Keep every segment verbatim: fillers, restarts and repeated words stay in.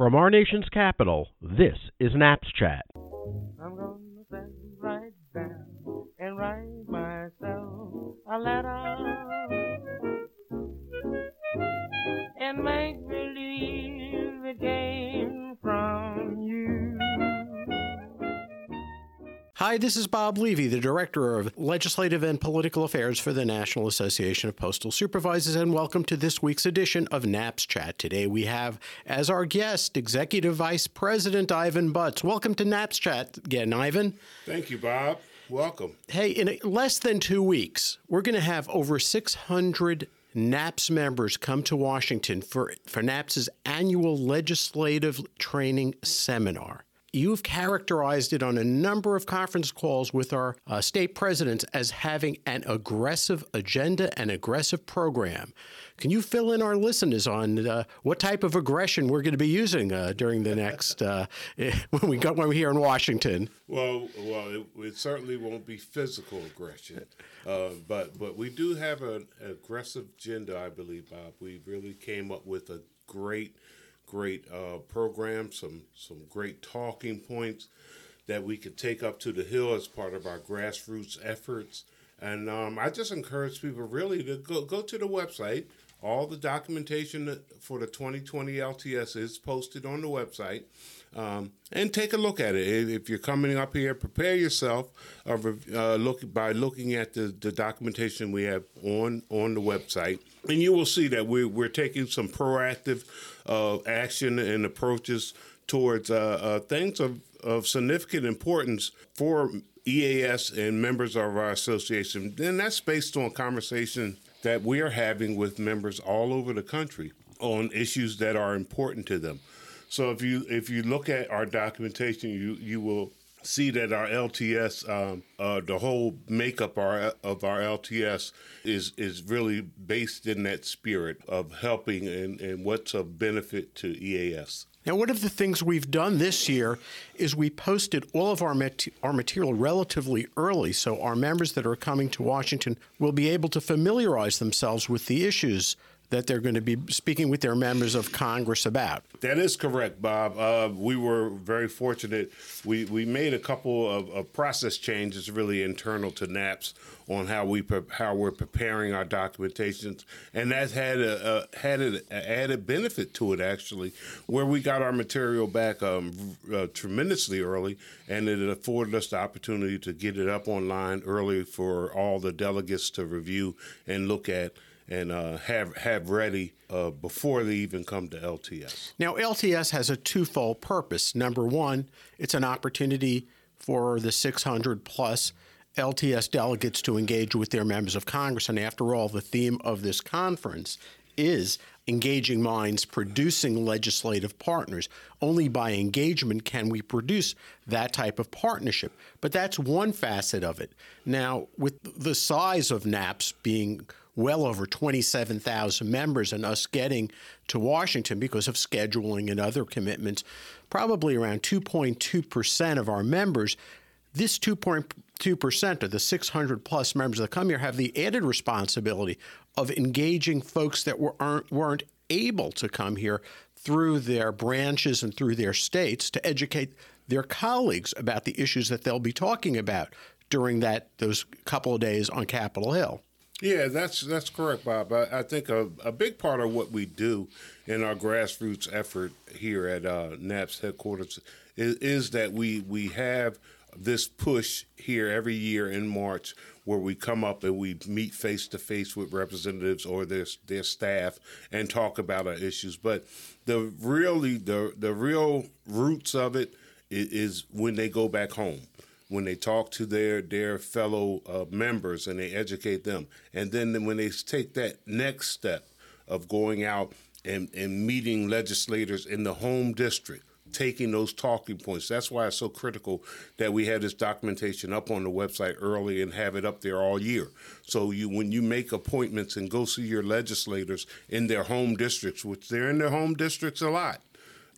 From our nation's capital, this is Naps Chat. I'm gonna sit right down and write myself a letter and make believe it came from you. Hi, this is Bob Levy, the Director of Legislative and Political Affairs for the National Association of Postal Supervisors, and welcome to this week's edition of Naps Chat. Today we have as our guest Executive Vice President Ivan Butts. Welcome to Naps Chat again, Ivan. Thank you, Bob. Welcome. Hey, in less than two weeks, we're going to have over six hundred NAPS members come to Washington for, for NAPS's annual legislative training seminar. You've characterized it on a number of conference calls with our uh, state presidents as having an aggressive agenda and aggressive program. Can you fill in our listeners on uh, what type of aggression we're going to be using uh, during the next uh, when we go when we're here in Washington? Well, well, it, it certainly won't be physical aggression, uh, but but we do have an aggressive agenda, I believe, Bob. We really came up with a great. Great uh, program, some some great talking points that we could take up to the Hill as part of our grassroots efforts. And um, I just encourage people really to go, go to the website. All the documentation for the twenty twenty L T S is posted on the website. Um, and take a look at it. If you're coming up here, prepare yourself uh, uh, look, by looking at the, the documentation we have on, on the website. And you will see that we're, we're taking some proactive uh, action and approaches towards uh, uh, things of, of significant importance for E A S and members of our association. And that's based on conversation that we are having with members all over the country on issues that are important to them. So if you if you look at our documentation, you you will see that our L T S, um, uh, the whole makeup our, of our L T S is is really based in that spirit of helping and, and what's of benefit to E A S. Now, one of the things we've done this year is we posted all of our mat- our material relatively early, so our members that are coming to Washington will be able to familiarize themselves with the issues that they're going to be speaking with their members of Congress about. That is correct, Bob. Uh, we were very fortunate. We we made a couple of, of process changes, really internal to NAPS, on how we pre- how we're preparing our documentations, and that had a, a had an added benefit to it actually, where we got our material back um, uh, tremendously early, and it afforded us the opportunity to get it up online early for all the delegates to review and look at. And uh, have have ready uh, before they even come to L T S. Now, L T S has a twofold purpose. Number one, it's an opportunity for the six hundred plus L T S delegates to engage with their members of Congress. And after all, the theme of this conference is engaging minds, producing legislative partners. Only by engagement can we produce that type of partnership. But that's one facet of it. Now, with the size of NAPS being well over twenty-seven thousand members and us getting to Washington because of scheduling and other commitments, probably around two point two percent of our members, this two point two percent of the six hundred plus members that come here have the added responsibility of engaging folks that were, aren't, weren't able to come here through their branches and through their states to educate their colleagues about the issues that they'll be talking about during that those couple of days on Capitol Hill. Yeah, that's that's correct, Bob. I, I think a, a big part of what we do in our grassroots effort here at uh, NAPS headquarters is, is that we, we have this push here every year in March where we come up and we meet face-to-face with representatives or their their staff and talk about our issues. But the really the the real roots of it is, is when they go back home, when they talk to their their fellow uh, members and they educate them. And then when they take that next step of going out and, and meeting legislators in the home district, taking those talking points. That's why it's so critical that we have this documentation up on the website early and have it up there all year. So you, when you make appointments and go see your legislators in their home districts, which they're in their home districts a lot,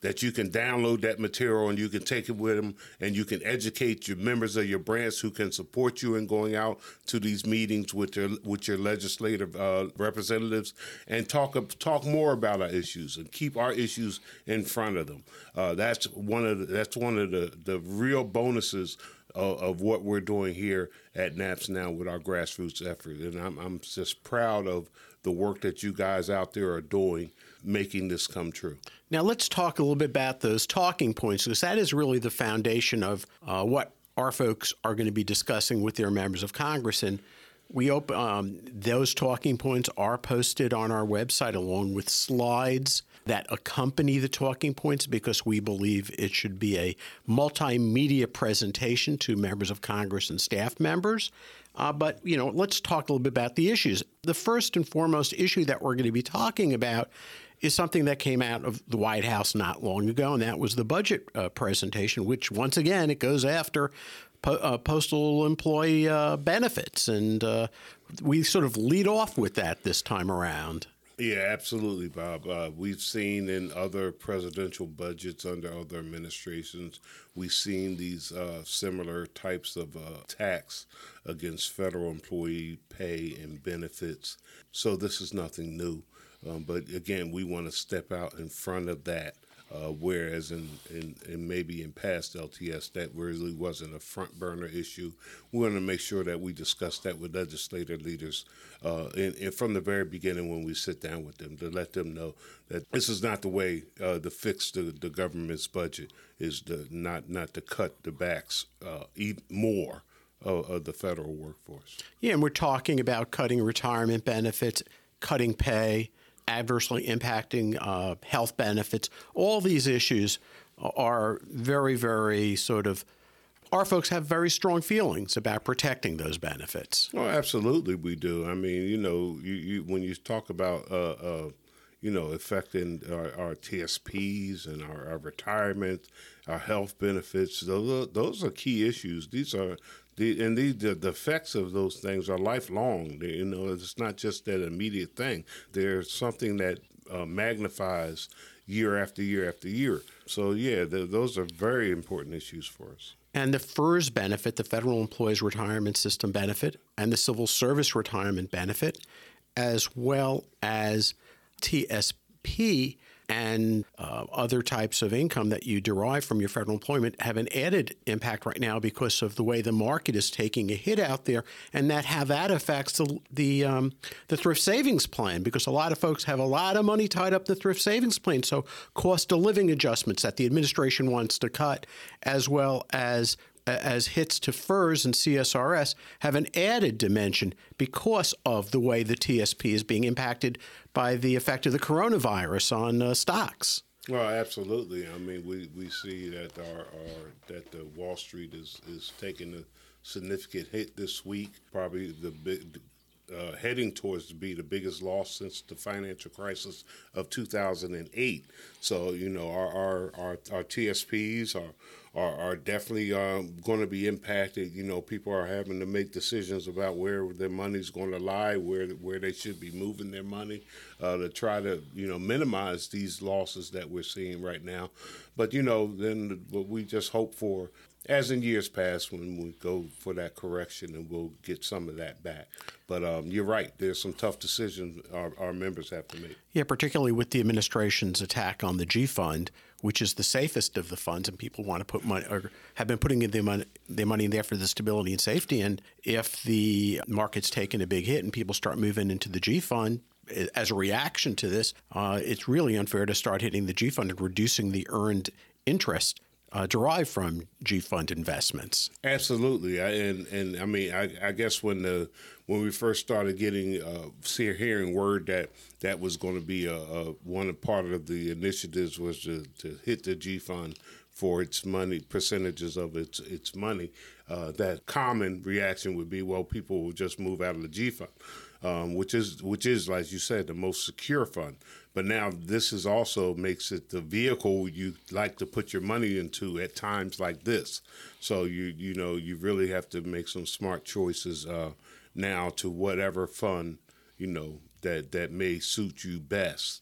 that you can download that material and you can take it with them and you can educate your members of your branch who can support you in going out to these meetings with your with your legislative uh, representatives and talk talk more about our issues and keep our issues in front of them. Uh, that's one of the, that's one of the, the real bonuses of, of what we're doing here at NAPS now with our grassroots effort. And I'm, I'm just proud of the work that you guys out there are doing, making this come true. Now, let's talk a little bit about those talking points, because that is really the foundation of uh, what our folks are going to be discussing with their members of Congress. And we open, um, those talking points are posted on our website along with slides that accompany the talking points, because we believe it should be a multimedia presentation to members of Congress and staff members. Uh, but, you know, let's talk a little bit about the issues. The first and foremost issue that we're going to be talking about is something that came out of the White House not long ago, and that was the budget uh, presentation, which, once again, it goes after po- uh, postal employee uh, benefits. And uh, we sort of lead off with that this time around. Yeah, absolutely, Bob. Uh, we've seen in other presidential budgets under other administrations, we've seen these uh, similar types of uh, tax against federal employee pay and benefits. So this is nothing new. Um, but again, we want to step out in front of that. Uh, whereas in, in, in maybe in past L T S, that really wasn't a front burner issue. We want to make sure that we discuss that with legislative leaders uh, and, and from the very beginning when we sit down with them, to let them know that this is not the way uh, to fix the, the government's budget, is to not, not to cut the backs uh, even more of, of the federal workforce. Yeah, and we're talking about cutting retirement benefits, cutting pay, adversely impacting uh, health benefits. All these issues are very, very sort of, our folks have very strong feelings about protecting those benefits. Oh, absolutely we do. I mean, you know, you, you when you talk about, uh, uh, you know, affecting our, our T S Ps and our, our retirement, our health benefits, those are, those are key issues. These are The, and the, the the effects of those things are lifelong. They, you know, it's not just that immediate thing. There's something that uh, magnifies year after year after year. So, yeah, the, those are very important issues for us. And the FERS benefit, the Federal Employees Retirement System benefit, and the Civil Service Retirement benefit, as well as T S P and uh, other types of income that you derive from your federal employment, have an added impact right now because of the way the market is taking a hit out there, and that how that affects the the, um, the thrift savings plan, because a lot of folks have a lot of money tied up the thrift savings plan. So cost of living adjustments that the administration wants to cut, as well as as hits to FERS and C S R S, have an added dimension because of the way the T S P is being impacted by the effect of the coronavirus on uh, stocks. Well, absolutely. I mean, we, we see that our, our that the Wall Street is, is taking a significant hit this week, probably the big, uh, heading towards to be the biggest loss since the financial crisis of two thousand eight. So, you know, our our, our, our T S Ps are Are, are definitely um, going to be impacted. You know, people are having to make decisions about where their money's going to lie, where where they should be moving their money uh, to try to, you know, minimize these losses that we're seeing right now. But, you know, then what we just hope for, as in years past, when we go for that correction, and we'll get some of that back. But um, you're right. There's some tough decisions our, our members have to make. Yeah, particularly with the administration's attack on the G Fund, which is the safest of the funds, and people want to put money, or have been putting their money, their money in there for the stability and safety. And if the market's taken a big hit and people start moving into the G Fund as a reaction to this, uh, it's really unfair to start hitting the G Fund and reducing the earned interest Uh, derived from G Fund investments. Absolutely, I, and and I mean, I, I guess when the when we first started getting uh, see, hearing word that that was going to be a, a one part of the initiatives was to, to hit the G Fund for its money percentages of its its money, uh, that common reaction would be, well, people will just move out of the G Fund, um, which is which is, like you said, the most secure fund. But now this is also makes it the vehicle you like to put your money into at times like this. So you you know you really have to make some smart choices uh, now to whatever fund you know that that may suit you best.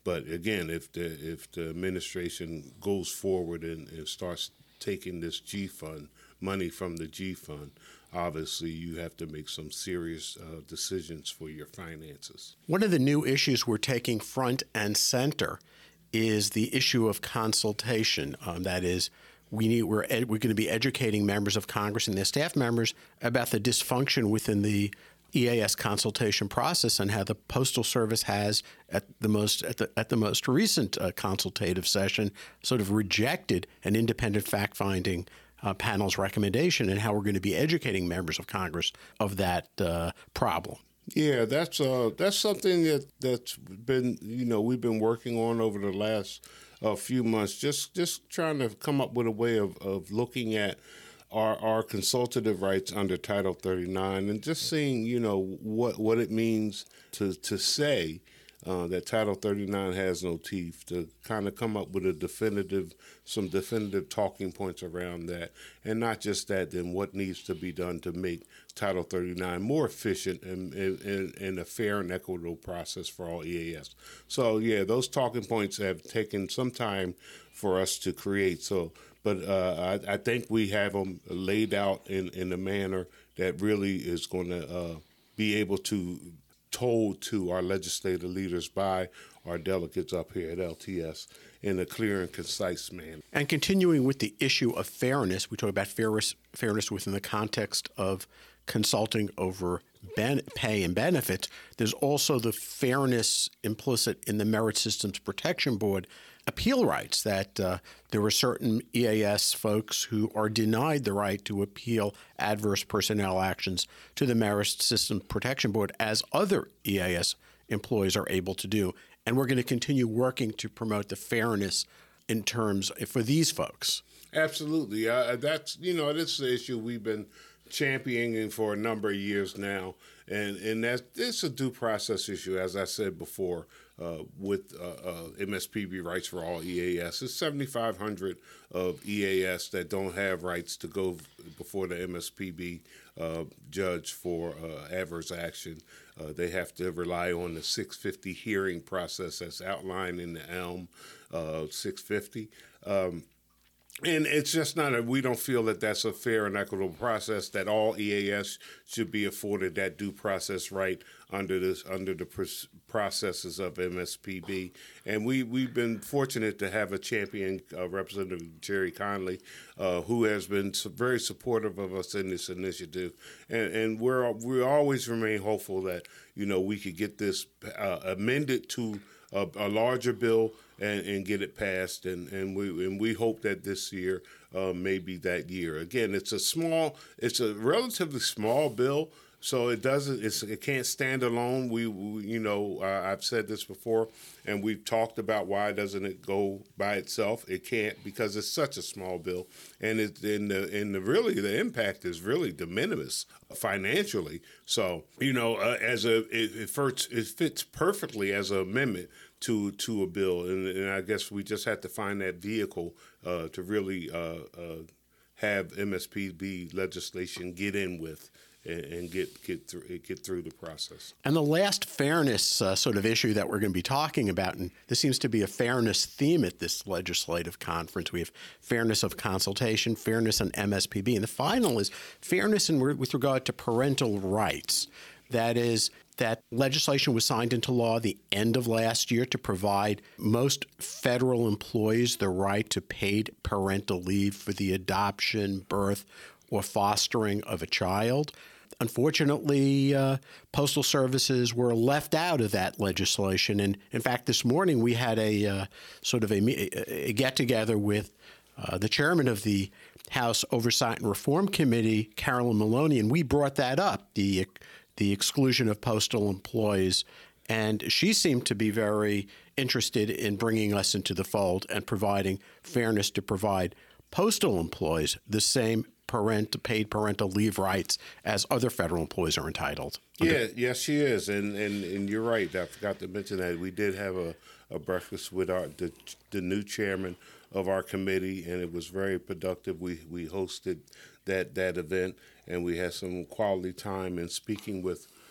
but again, if the if the administration goes forward and, and starts taking this G fund money from the G fund, obviously you have to make some serious uh, decisions for your finances. One of the new issues we're taking front and center is the issue of consultation. Um, that is, we need we're ed, we're going to be educating members of Congress and their staff members about the dysfunction within the E A S consultation process and how the Postal Service has, at the most at the at the most recent uh, consultative session, sort of rejected an independent fact-finding uh, panel's recommendation, and how we're going to be educating members of Congress of that uh, problem. Yeah, that's uh, that's something that that's been you know we've been working on over the last uh, few months. Just just trying to come up with a way of, of looking at our our consultative rights under Title thirty-nine, and just seeing you know what what it means to to say uh, that Title thirty-nine has no teeth. To kind of come up with a definitive some definitive talking points around that, and not just that, then what needs to be done to make Title thirty-nine more efficient and, and, and a fair and equitable process for all E A S. So, yeah, those talking points have taken some time for us to create. So, but uh, I, I think we have them laid out in, in a manner that really is going to uh, be able to told to our legislative leaders by our delegates up here at L T S in a clear and concise manner. And continuing with the issue of fairness, we talk about fairness, fairness within the context of consulting over ben- pay and benefits. There's also the fairness implicit in the Merit Systems Protection Board appeal rights, that uh, there were certain E A S folks who are denied the right to appeal adverse personnel actions to the Merit Systems Protection Board, as other E A S employees are able to do. And we're going to continue working to promote the fairness in terms for these folks. Absolutely. Uh, that's, you know, this is the issue we've been championing for a number of years now. And, and that's, it's a due process issue, as I said before, uh, with uh, uh, M S P B rights for all E A S. There's seventy-five hundred of E A S that don't have rights to go before the M S P B uh, judge for uh, adverse action. Uh, they have to rely on the six fifty hearing process that's outlined in the E L M uh, six fifty. Um, And it's just not a, we don't feel that that's a fair and equitable process, that all E A S should be afforded that due process right under this, under the pr- processes of M S P B. And we, we've been fortunate to have a champion, uh, Representative Jerry Conley, uh, who has been su- very supportive of us in this initiative. And, and we're, we always remain hopeful that, you know, we could get this uh, amended to a, a larger bill and, and get it passed, and, and we and we hope that this year uh, may be that year. Again, it's a small, it's a relatively small bill, so it doesn't, it's, it can't stand alone. We, we you know, uh, I've said this before, and we've talked about why doesn't it go by itself? It can't, because it's such a small bill, and it and the and the really the impact is really de minimis financially. So you know, uh, as a it, it fits it fits perfectly as an amendment to to a bill, and, and I guess we just have to find that vehicle uh, to really uh, uh, have M S P B legislation get in with and, and get get through get through the process. And the last fairness uh, sort of issue that we're going to be talking about, and this seems to be a fairness theme at this legislative conference. We have fairness of consultation, fairness on M S P B, and the final is fairness in, with regard to parental rights. That is, that legislation was signed into law the end of last year to provide most federal employees the right to paid parental leave for the adoption, birth, or fostering of a child. Unfortunately, uh, postal services were left out of that legislation. And in fact, this morning we had a uh, sort of a, a get-together with uh, the chairman of the House Oversight and Reform Committee, Carolyn Maloney, and we brought that up, the the exclusion of postal employees. And she seemed to be very interested in bringing us into the fold and providing fairness to provide postal employees the same parent, paid parental leave rights as other federal employees are entitled. Yeah, yes, she is. And, and, and you're right. I forgot to mention that. We did have a, a breakfast with our the, the new chairman of our committee, and it was very productive. We we hosted that that event, and we had some quality time in speaking with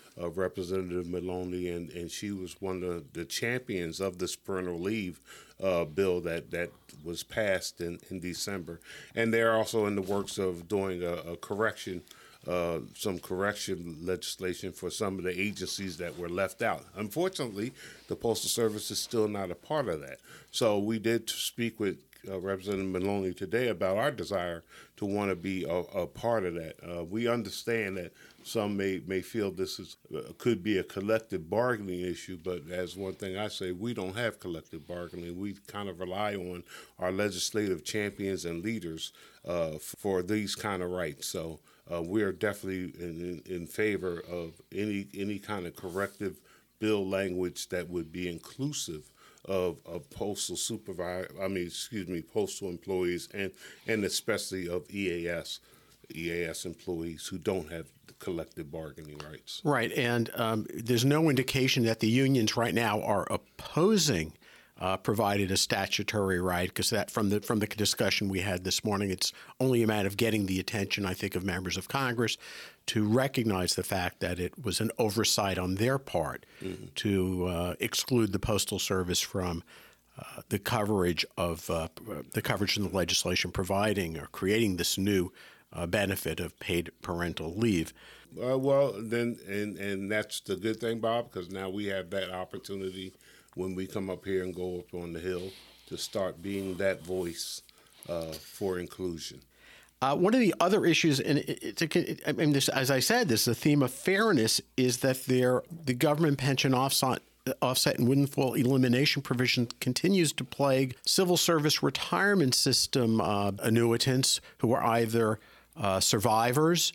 uh, Representative Maloney, and, and she was one of the champions of this parental leave uh, bill that, that was passed in, in December. And they're also in the works of doing a, a correction, uh, some correction legislation for some of the agencies that were left out. Unfortunately, the Postal Service is still not a part of that. So we did speak with Uh, Representative Maloney today about our desire to want to be a, a part of that. Uh, we understand that some may, may feel this is uh, could be a collective bargaining issue, but as one thing I say, we don't have collective bargaining. We kind of rely on our legislative champions and leaders uh, f- for these kind of rights. So uh, we are definitely in, in, in favor of any any kind of corrective bill language that would be inclusive Of, of postal supervisor, I mean, excuse me, postal employees, and and especially of E A S, E A S employees who don't have collective bargaining rights. Right, and um, there's no indication that the unions right now are opposing uh, provided a statutory right, because that from the from the discussion we had this morning, it's only a matter of getting the attention, I think, of members of Congress to recognize the fact that it was an oversight on their part mm-hmm. to uh, exclude the Postal Service from uh, the coverage of uh, the coverage in the legislation providing or creating this new uh, benefit of paid parental leave. Uh, well, then, and and that's the good thing, Bob, because now we have that opportunity when we come up here and go up on the Hill to start being that voice uh, for inclusion. Uh, one of the other issues, and it, it's a, it, I mean, this, as I said, this is a theme of fairness, is that there, the government pension offset, offset and windfall elimination provision continues to plague civil service retirement system uh, annuitants who are either uh, survivors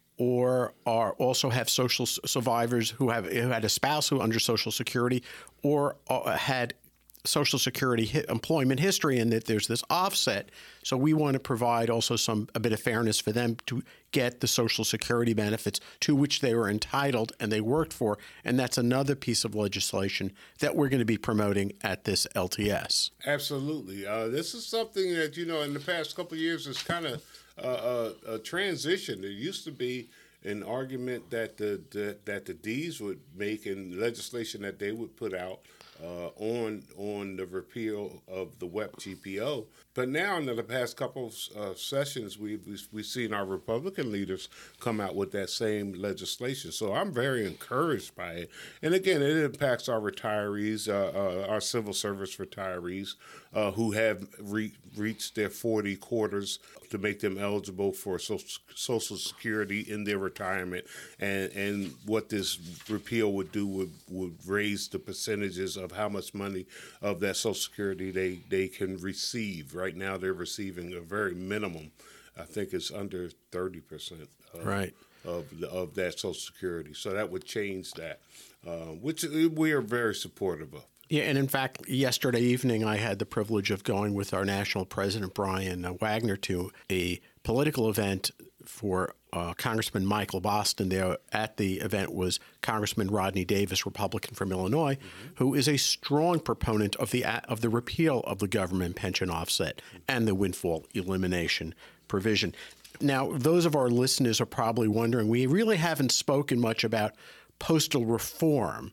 or are also have social survivors who have who had a spouse who under Social Security or uh, had Social Security hi- employment history, and that there's this offset. So we want to provide also some a bit of fairness for them to get the Social Security benefits to which they were entitled and they worked for. And that's another piece of legislation that we're going to be promoting at this L T S. Absolutely. Uh, this is something that, you know, in the past couple of years is kind of uh, a, a transition. There used to be an argument that the, the that the D's would make in legislation that they would put out Uh, on on the repeal of the W E P G P O. But now in the past couple of uh, sessions, we've, we've seen our Republican leaders come out with that same legislation. So I'm very encouraged by it. And again, it impacts our retirees, uh, uh, our civil service retirees uh, who have re- reached their forty quarters to make them eligible for social, social Security in their retirement. And, and what this repeal would do would, would raise the percentages of how much money of that Social Security they, they can receive. Right now, they're receiving a very minimum. I think it's under thirty percent of, right. of, of that Social Security. So that would change that, uh, which we are very supportive of. Yeah, and in fact, yesterday evening, I had the privilege of going with our national president, Brian uh, Wagner, to a political event for uh, Congressman Michael Boston. There at the event was Congressman Rodney Davis, Republican from Illinois, mm-hmm. who is a strong proponent of the of the repeal of the government pension offset mm-hmm. and the windfall elimination provision. Now, those of our listeners are probably wondering, we really haven't spoken much about postal reform.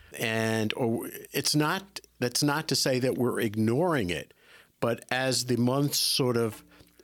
And or it's not that's not to say that we're ignoring it, but as the months sort of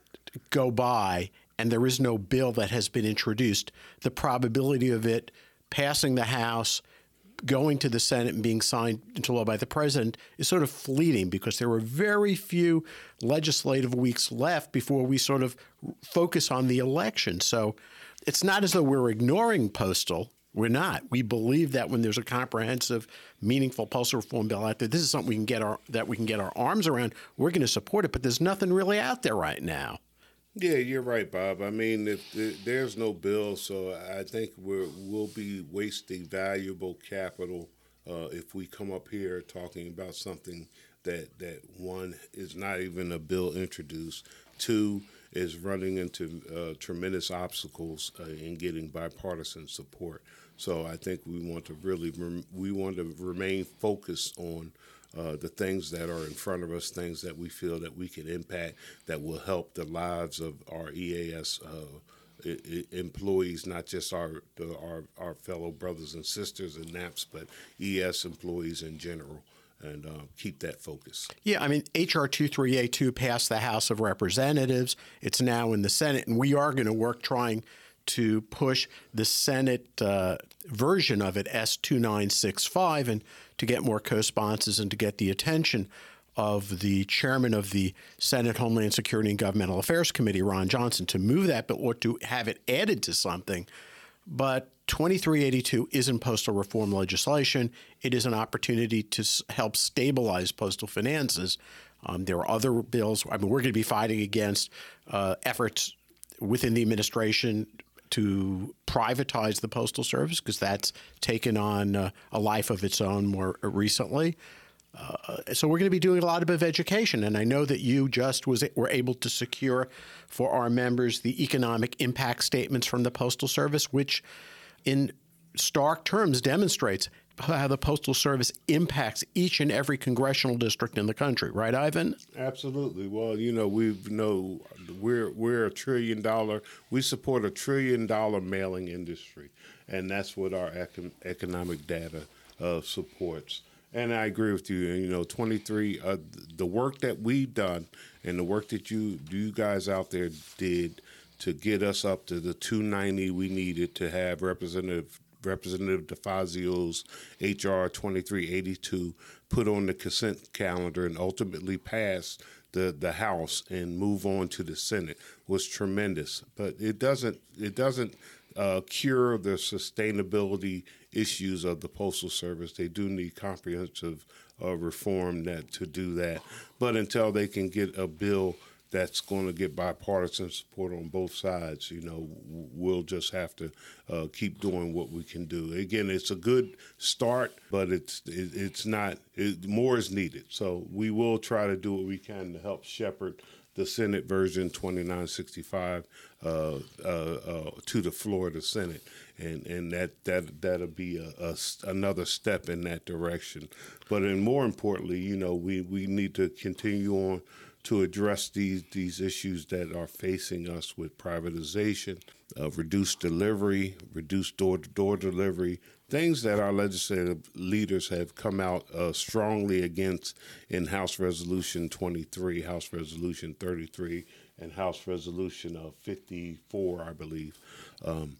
go by and there is no bill that has been introduced, the probability of it passing the House, going to the Senate and being signed into law by the president is sort of fleeting, because there were very few legislative weeks left before we sort of focus on the election. So it's not as though we're ignoring postal. We're not. We believe that when there's a comprehensive, meaningful postal reform bill out there, this is something we can get our that we can get our arms around. We're going to support it, but there's nothing really out there right now. Yeah, you're right, Bob. I mean, if, if there's no bill, so I think we're, we'll be wasting valuable capital uh, if we come up here talking about something that, that one, is not even a bill introduced, two, is running into uh, tremendous obstacles uh, in getting bipartisan support. So I think we want to really rem- we want to remain focused on uh, the things that are in front of us, things that we feel that we can impact that will help the lives of our E A S uh, I- I- employees, not just our, the, our our fellow brothers and sisters in NAPS, but E S employees in general, and uh, keep that focus. Yeah, I mean, H R twenty-three eighty-two passed the House of Representatives. It's now in the Senate, and we are going to work trying to push the Senate uh, version of it, S twenty-nine sixty-five, and to get more co-sponsors and to get the attention of the chairman of the Senate Homeland Security and Governmental Affairs Committee, Ron Johnson, to move that bill or to have it added to something. But twenty-three eighty-two isn't postal reform legislation. It is an opportunity to s- help stabilize postal finances. Um, there are other bills. I mean, we're going to be fighting against uh, efforts within the administration to privatize the Postal Service because that's taken on uh, a life of its own more recently. Uh, so we're going to be doing a lot of education, and I know that you just was were able to secure for our members the economic impact statements from the Postal Service, which in stark terms demonstrates how the Postal Service impacts each and every congressional district in the country. Right, Ivan? Absolutely. Well, you know, we know we're we're a trillion dollar. We support a trillion dollar mailing industry, and that's what our econ- economic data uh, supports. And I agree with you. You know, twenty-three, uh, the work that we've done and the work that you you guys out there did to get us up to the two ninety we needed to have Representative Representative DeFazio's H R twenty-three eighty-two put on the consent calendar and ultimately pass the, the House and move on to the Senate was tremendous. But it doesn't it doesn't uh, cure the sustainability issues of the Postal Service. They do need comprehensive uh, reform that to do that. But until they can get a bill that's going to get bipartisan support on both sides, you know, we'll just have to uh, keep doing what we can do. Again, it's a good start, but it's it, it's not. It, more is needed. So we will try to do what we can to help shepherd the Senate version twenty-nine sixty-five uh, uh, uh, to the floor of the Senate, and and that that that'll be a, a, another step in that direction. But and more importantly, you know, we we need to continue on to address these these issues that are facing us with privatization, uh, reduced delivery, reduced door-to-door delivery, things that our legislative leaders have come out uh, strongly against in House Resolution twenty-three, House Resolution thirty-three, and House Resolution uh, fifty-four, I believe. Um,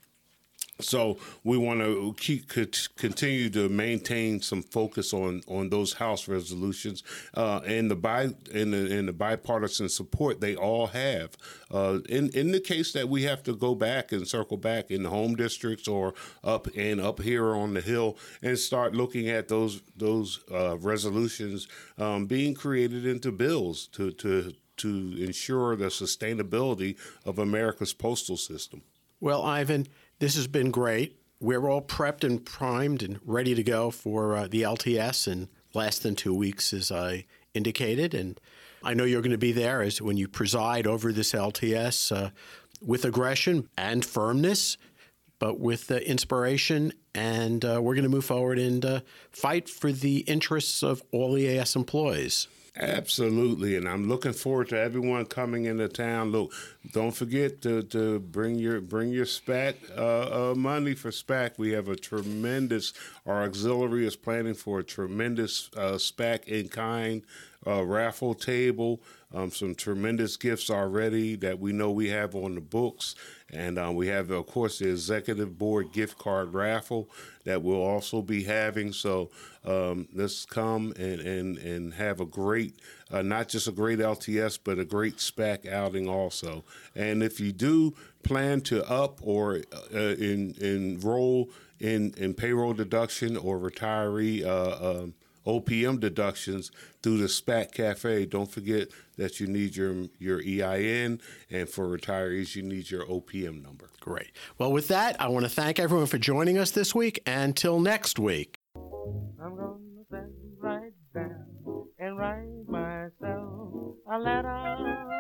So we want to keep continue to maintain some focus on, on those House resolutions uh, and the bi and the, and the bipartisan support they all have. Uh, in in the case that we have to go back and circle back in the home districts or up and up here on the Hill and start looking at those those uh, resolutions um, being created into bills to to to ensure the sustainability of America's postal system. Well, Ivan, this has been great. We're all prepped and primed and ready to go for uh, the L T S in less than two weeks, as I indicated. And I know you're going to be there as when you preside over this L T S uh, with aggression and firmness, but with uh, inspiration. And uh, we're going to move forward and uh, fight for the interests of all E A S employees. Absolutely, and I'm looking forward to everyone coming into town. Look, don't forget to, to bring your bring your SPAC uh, uh, money for SPAC. We have a tremendous. Our auxiliary is planning for a tremendous uh, SPAC in kind uh, raffle table. Um, some tremendous gifts already that we know we have on the books. And uh, we have, of course, the executive board gift card raffle that we'll also be having. So um, let's come and, and, and have a great, uh, not just a great L T S, but a great SPAC outing also. And if you do plan to up or uh, in, enroll in, in payroll deduction or retiree uh, um, O P M deductions through the SPAC Cafe, don't forget that you need your your E I N, and for retirees, you need your O P M number. Great. Well, with that, I want to thank everyone for joining us this week. Until next week. I'm gonna sit right down and write myself a letter.